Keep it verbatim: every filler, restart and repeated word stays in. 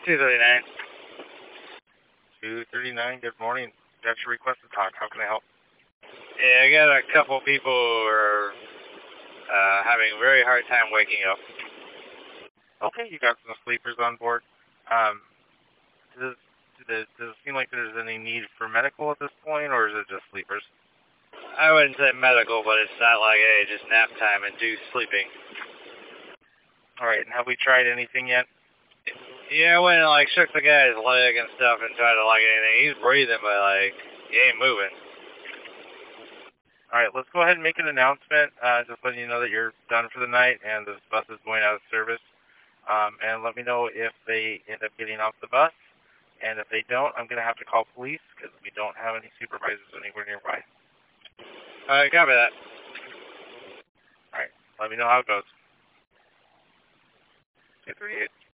two thirty-nine. two thirty-nine, good morning. That's your request to talk. How can I help? Yeah, I got a couple people who are uh, having a very hard time waking up. Okay, you got some sleepers on board. Um, does, does, does it seem like there's any need for medical at this point, or is it just sleepers? I wouldn't say medical, but it's not like, hey, just nap time and do sleeping. All right, and have we tried anything yet? Yeah, I went and, like, shook the guy's leg and stuff and tried to, like, anything. He's breathing, but, like, he ain't moving. All right, let's go ahead and make an announcement, uh, just letting you know that you're done for the night and this bus is going out of service. Um, and let me know if they end up getting off the bus. And if they don't, I'm going to have to call police because we don't have any supervisors anywhere nearby. All right, copy that. All right, let me know how it goes. two three eight.